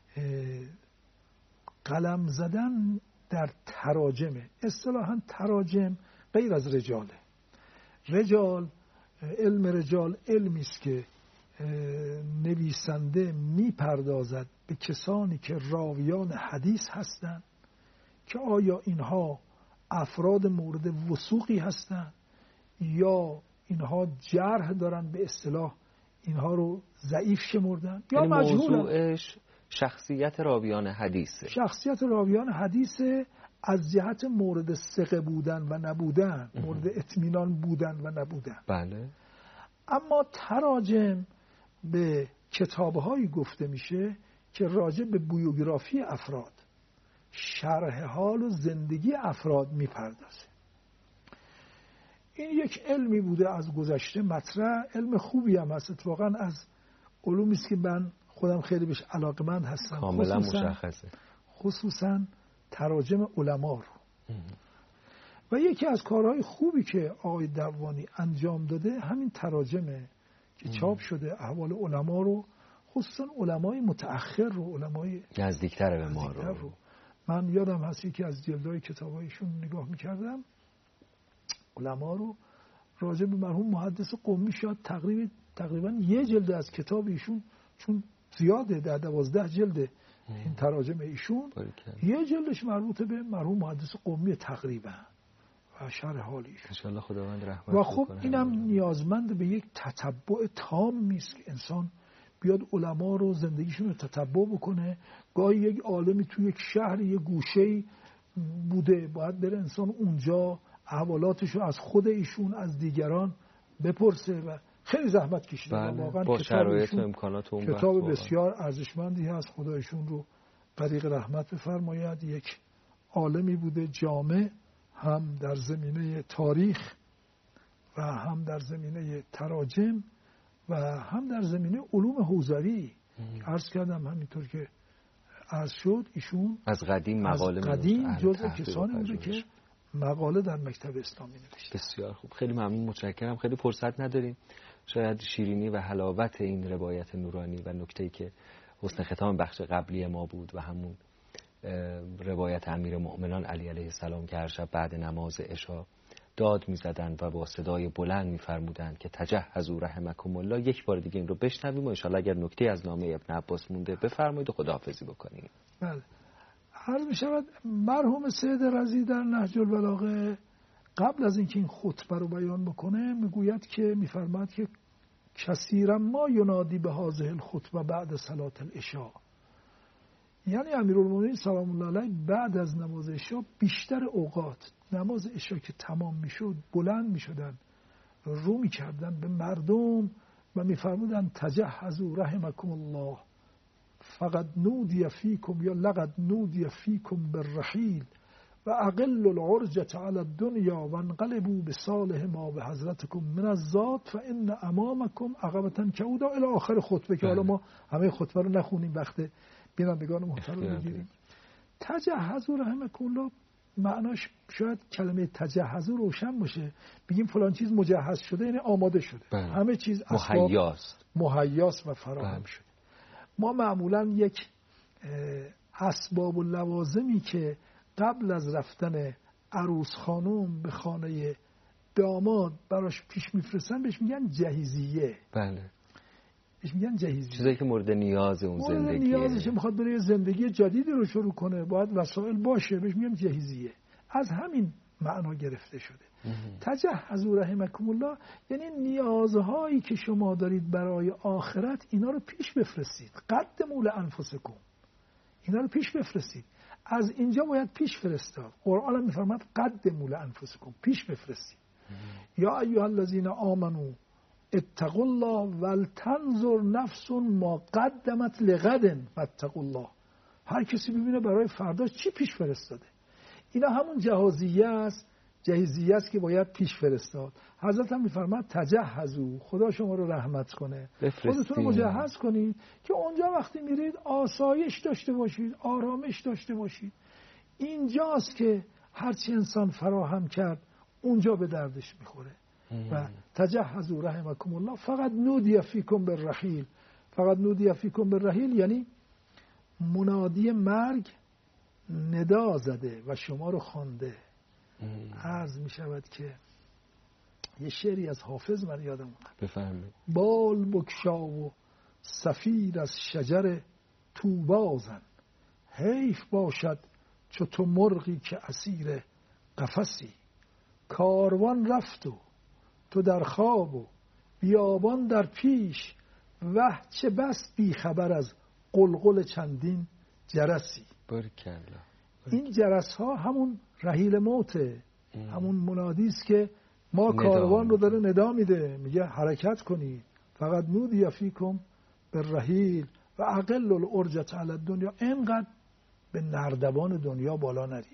قلم زدن در تراجمه. اصطلاحاً تراجم غیر از رجاله. رجال، علم رجال علمی است که نویسنده میپردازد به کسانی که راویان حدیث هستند که آیا اینها افراد مورد وثوقی هستند یا اینها جرح دارن، به اصطلاح اینها رو ضعیف شمردن یا مجهولن. موضوعش شخصیت راویان حدیثه. شخصیت راویان حدیثه از جهت مورد ثقه بودن و نبودن، مورد اطمینان بودن و نبودن. بله. اما تراجم به کتاب‌هایی گفته میشه که راجع به بیوگرافی افراد، شرح حال و زندگی افراد میپردازه. این یک علمی بوده از گذشته مطرح، علم خوبی هم هست، اتفاقا از علومی است که من خودم خیلی بهش علاقه‌مند هستم، کاملا مشخصه، خصوصا تراجم علما رو. و یکی از کارهای خوبی که آقای دوانی انجام داده همین تراجمه که چاپ شده، احوال علما رو، خصوصا علمای متأخر رو، علمای نزدیکتر به ما رو. رو من یادم هست یکی از جلدهای کتابایشون نگاه میکردم، علما رو راجع به مرحوم محدث قمی، شاید تقریبا تقریبا یه جلد از کتاب ایشون، چون زیاده، در دوازده جلد این تراجم ایشون، یه جلدش مربوط به مرحوم محدث قمی تقریبا و شرح حالیش. انشالله خداوند رحمت و خب بکنه. اینم نیازمند به یک تتبع تام نیست که انسان بیاد علما رو زندگیشون رو تتبع بکنه. گاهی یک عالمی توی یک شهر یک گوشه‌ای بوده، باید بره انسان اونجا احوالاتش رو از خود ایشون، از دیگران بپرسه و خیلی زحمت کشیده. بله. واقعا با شرایط و کتاب امکانات اون کتاب بسیار ارزشمندی هست. خدایشون رو طریق رحمت بفرماید. یک عالمی بوده جامع، هم در زمینه تاریخ و هم در زمینه تراجم و هم در زمینه علوم حوزوی. عرض کردم همینطور که عرض شد ایشون از قدیم مقاله از قدیم جزء کسانی بوده که مقاله در مکتب اسلامی نوشته. بسیار خوب، خیلی ممنون، متشکرم. خیلی فرصت نداریم، شاید شیرینی و حلاوت این روایت نورانی و نکته‌ای که حسن ختام بخش قبلی ما بود و همون روایت امیرالمؤمنان علی علیه السلام که هر شب بعد نماز عشا داد می‌زدند و با صدای بلند می‌فرمودند که تجهزوا رحمکم الله. یک بار دیگه این رو بشنویم و ان شاءالله اگر نکته از نامه ابن عباس مونده بفرمایید و خداحافظی بکنیم. بله. عرض می‌شود مرحوم سید رضی در نهج البلاغه قبل از اینکه این خطبه رو بیان بکنه میگوید که می‌فرماید که کثیرا ما ینادی به هذه الخطبه بعد صلاه العشاء، یعنی امیرالمومنین سلام الله علیه بعد از نماز عشا بیشتر اوقات نماز عشا که تمام میشد بلند میشدن، رو میکردن به مردم و میفرمودن تجهزوا رحمکم الله فقط نودی فیکم یا لقد نودی فیکم بالرحیل و اقل العرجة علی الدنیا و انقلبوا بصالح ما به حضرتکم من الذات فان امامکم عقبة کعودا الی آخر خطبه که حالا ما همه خطبه رو نخونیم، وقت بینندگان محترم بگیریم. تجهزوا رحمکم الله معناش شاید کلمه تجهزوا روشن باشه، بگیم فلان چیز مجهز شده یعنی آماده شده، بله. همه چیز مهیاست مهیاست و فراهم بله. شده. ما معمولا یک اسباب و لوازمی که قبل از رفتن عروس خانم به خانه داماد براش پیش میفرستن بهش میگن جهیزیه. بله. بهش میگن جهیزیه. چیزایی که مورد نیاز اون مورد زندگیه. نیازشه، میخواد برای زندگی جدیدی رو شروع کنه، باید وسایل باشه، بهش میگن جهیزیه. از همین معنا گرفته شده. تجهزوا رحمکم الله یعنی نیازهایی که شما دارید برای آخرت اینا رو پیش بفرستید. قدموا لانفسکم، اینا رو پیش بفرستید. از اینجا باید پیش فرستاد. قرآن هم میفرماد قدموا لانفسکم، پیش بفرستید. یا ایها الذین آمنوا اتقوا الله ولتنظر نفس ما قدمت لغد واتقوا الله. هر کسی ببینه برای فردا چی پیش فرستاده. اینا همون جهازیه است، جهیزیه است که باید پیش فرستاد. حضرت هم میفرماد تجهزوا، خدا شما رو رحمت کنه، خودتون رو مجهز کنید که اونجا وقتی میرید آسایش داشته باشید، آرامش داشته باشید. اینجاست که هرچی انسان فراهم کرد اونجا به دردش میخوره. و تجهزوا رحمکم الله فقط نودی فیکم بالرحیل، فقط نودی فیکم بالرحیل یعنی منادی مرگ ندا زده و شما رو خوانده. عرض می شود که یه شعری از حافظ من یادم اومد. بفرمایید. بال بکشا و سفیر از شجر توبازن، حیف باشد چو تو مرغی که اسیر قفسی. کاروان رفت و تو در خواب و بیابان در پیش، وه چه بس بی خبر از قلقل چندین جرسی. بارکالله. این جرس ها همون رحیل موته، همون منادی است که ما کاروان رو داره ندا میده، میگه حرکت کنید. فقط نودی فیکم به رحیل و اقل الارجت علی الدنیا، اینقدر به نردبان دنیا بالا نرید.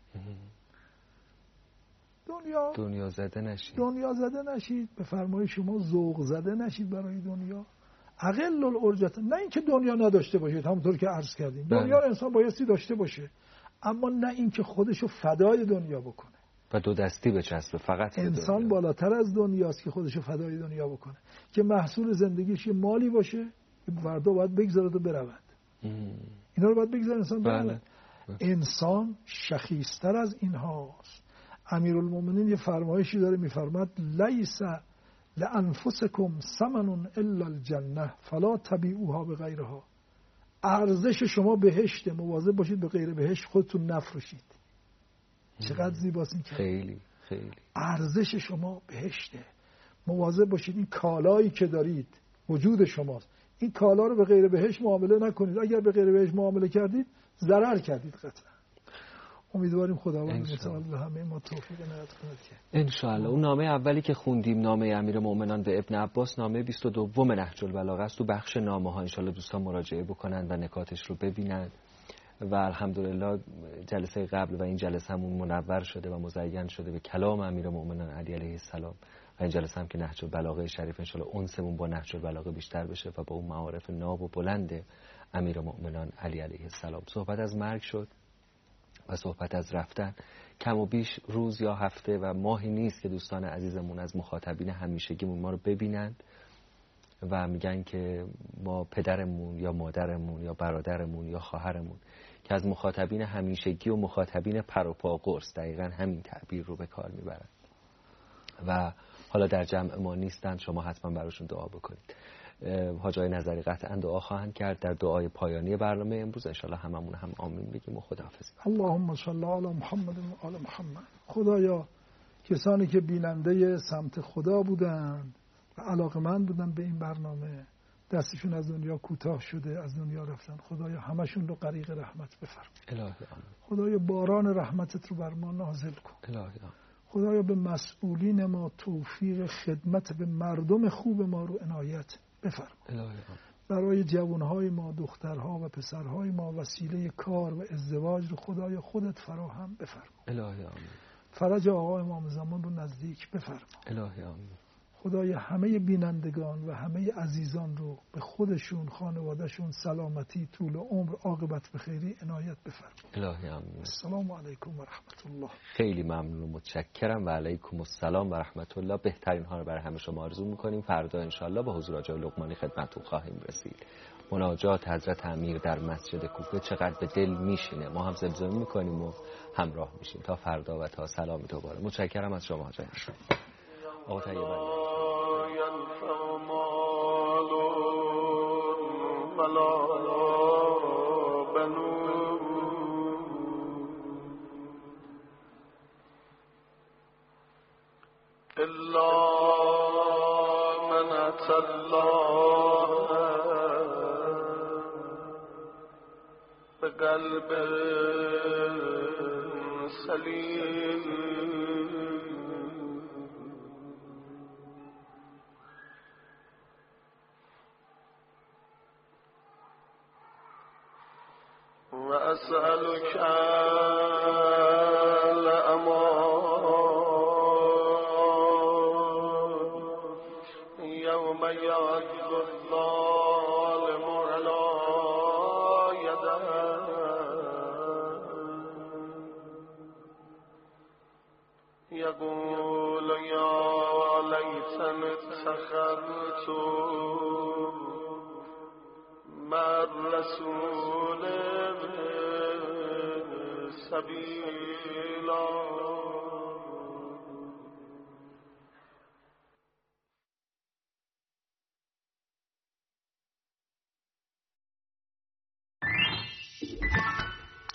دنیا دنیا زده نشید دنیا زده نشید به فرمای شما ذوق زده نشید برای دنیا. اقل الارجت، نه اینکه دنیا نداشته باشید، همونطور که عرض کردیم دنیا رو انسان بایستی داشته باشه، اما نه اینکه خودشو فدای دنیا بکنه و دو دستی بچسبه فقط. انسان دنیا. بالاتر از دنیاست که خودشو فدای دنیا بکنه، که محصول زندگیش یه مالی باشه که فردا باید بگذارد و برود. اینا رو باید بگذارد انسان برود. بله. انسان شخیص‌تر از این هاست. امیرالمومنین یه فرمایشی داره میفرماد لیس لانفسکم ثمن الا الجنه فلا تبیعوها بغیرها. ارزش شما بهشت، مواظب باشید به غیر بهشت خودتون نفروشید. چقدر زیباست این که خیلی خیلی ارزش شما بهشته، مواظب باشید این کالایی که دارید وجود شماست، این کالا رو به غیر بهشت معامله نکنید. اگر به غیر بهشت معامله کردید ضرر کردید قطعا. امیدواریم خداوند متعال به همه ما توفیق عنایت کند که ان شاء الله. اون نامه اولی که خوندیم، نامه امیرالمومنین به ابن عباس، نامه بیست و دو نهج البلاغه است. تو بخش نامه ها ان شاء الله دوستان مراجعه بکنن و نکاتش رو ببینن و الحمدلله جلسه قبل و این جلسه همون منور شده و مزین شده به کلام امیرالمومنین علی علیه السلام و این جلسه هم که نهج البلاغه شریف ان شاء الله انسمون با نهج البلاغه بیشتر بشه و با اون معارف ناب و بلند امیرالمومنین علی علیه السلام. صحبت از مرگ شد و صحبت از رفتن. کم و بیش روز یا هفته و ماهی نیست که دوستان عزیزمون از مخاطبین همیشگیمون ما رو ببینند و میگن که ما پدرمون یا مادرمون یا برادرمون یا خواهرمون که از مخاطبین همیشگی و مخاطبین پر و پا قرص دقیقاً همین تعبیر رو به کار میبرن و حالا در جمع ما نیستن، شما حتما براشون دعا بکنید. حاج آقای نظری قطعا دعا خواهند کرد در دعای پایانی برنامه امروز. انشالله هممون هم آمین بگیم و خداحافظی. اللهم صل علی محمد و آل محمد. خدایا کسانی که بیننده سمت خدا بودند و علاقمند بودن به این برنامه، دستشون از دنیا کوتاه شده، از دنیا رفتن، خدایا همشون رو غریق رحمت بفرما. الهی آمین. خدایا باران رحمتت رو بر ما نازل کن. الهی آمین. خدایا به مسئولین ما توفیق خدمت به مردم خوب ما رو عنایت بفرما. الهی آمین. برای جوانهای ما، دخترها و پسرهای ما وسیله کار و ازدواج رو خدایا خودت فراهم بفرما. الهی آمین. فرج آقا امام زمان رو نزدیک بفرما. الهی آمین. خدایا همه بینندگان و همه عزیزان رو به خودشون، خانوادهشون سلامتی، طول عمر، عاقبت به خیری عنایت بفرما. الهی آمین. السلام علیکم و رحمت الله. خیلی ممنون و متشکرم و علیکم السلام و رحمت الله. بهترین ها رو برای همه شما آرزو میکنیم. فردا انشالله با حضور حاج لقمانی خدمتتون خواهیم رسید. مناجات حضرت امیر در مسجد کوفه چقدر به دل میشینه. ما هم زمزمه میکنیم و همراه میشیم تا فردا و تا سلام دوباره. متشکرم از شما حاج آقا طیبه. إلا من أتى الله بقلب سليم وأسألك يوم يعض الظالم على يديه يقول يا ليتني اتخذت مع الرسول سبيلا